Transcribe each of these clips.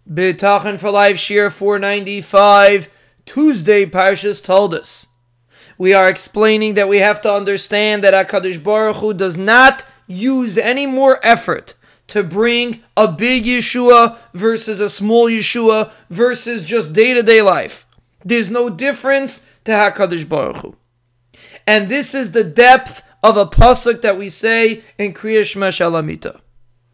B'tachan for Life Shir 495, Tuesday Parshas Toldos. We are explaining that we have to understand that HaKadosh Baruch Hu does not use any more effort to bring a big Yeshua versus a small Yeshua versus just day-to-day life. There's no difference to HaKadosh Baruch Hu. And this is the depth of a pasuk that we say in Kriya Shema Shalamita.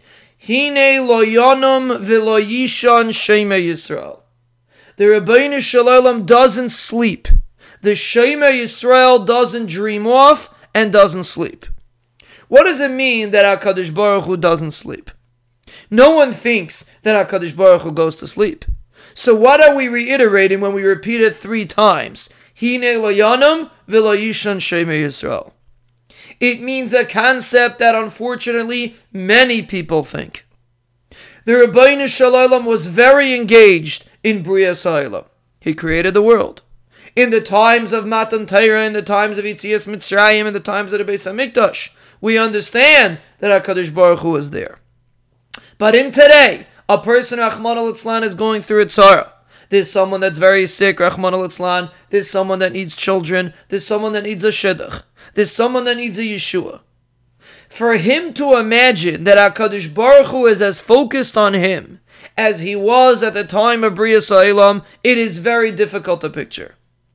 Hine lo yonam v'lo yishon Shema Yisrael. The Rebbeinu Shalom doesn't sleep. The Shema Yisrael doesn't dream off and doesn't sleep. What does it mean that HaKadosh Baruch Hu doesn't sleep? No one thinks that HaKadosh Baruch Hu goes to sleep. So what are we reiterating when we repeat it 3 times? Hine lo yonam v'lo yishon Shema Yisrael. It means a concept that unfortunately many people think. The Rebbeinu Shalom was very engaged in Briyas Ha'olam. He created the world. In the times of Matan Torah, in the times of Yetzias Mitzrayim, in the times of the Beis HaMikdash, we understand that HaKadosh Baruch Hu is there. But in today, a person, Rachmana litzlan, is going through a tzara. There's someone that's very sick, Rachmana litzlan. There's someone that needs children. There's someone that needs a shidduch. There's someone that needs a Yeshua. For him to imagine that HaKadosh Baruch Hu is as focused on him as he was at the time of Briyas Ha'olam, it is very difficult to picture.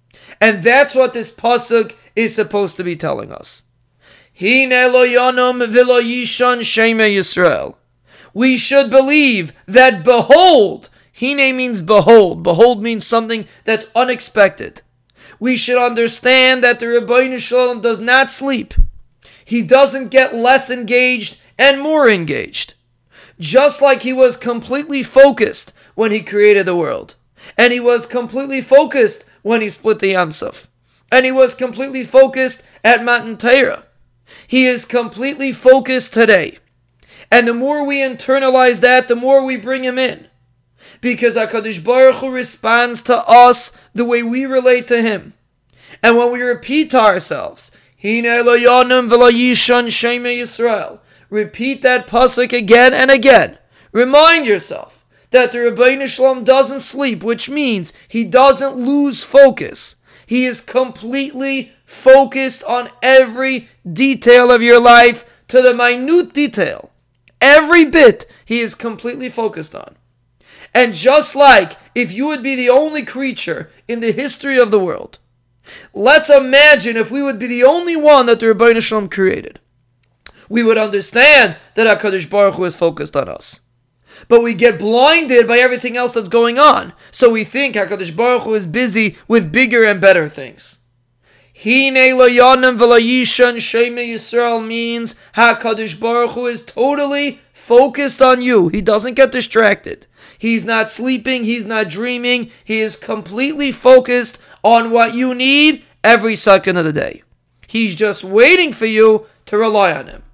And that's what this pasuk is supposed to be telling us. Hine lo yonam v'lo yishon Shema Yisrael. We should believe that behold, Hine means behold. Behold means something that's unexpected. We should understand that the Rebbeinu Shalom does not sleep. He doesn't get less engaged and more engaged. Just like he was completely focused when he created the world. And he was completely focused when he split the Yam Suf. And he was completely focused at Matan Torah. He is completely focused today. And the more we internalize that, the more we bring him in. Because HaKadosh Baruch Hu responds to us the way we relate to him. And when we repeat to ourselves, Hine lo yonam v'lo yishon Shema Yisrael, repeat that pasuk again and again. Remind yourself that the Rebbeinu Shalom doesn't sleep, which means he doesn't lose focus. He is completely focused on every detail of your life to the minute detail. Every bit he is completely focused on. And just like if you would be the only creature in the history of the world, let's imagine if we would be the only one that the Rebbeinu Shalom created. We would understand that HaKadosh Baruch Hu is focused on us. But we get blinded by everything else that's going on. So we think HaKadosh Baruch Hu is busy with bigger and better things. Hine lo yonam v'lo yishon Shema Yisrael means HaKadosh Baruch Hu is totally focused on you. He doesn't get distracted. He's not sleeping. He's not dreaming. He is completely focused on what you need every second of the day. He's just waiting for you to rely on him.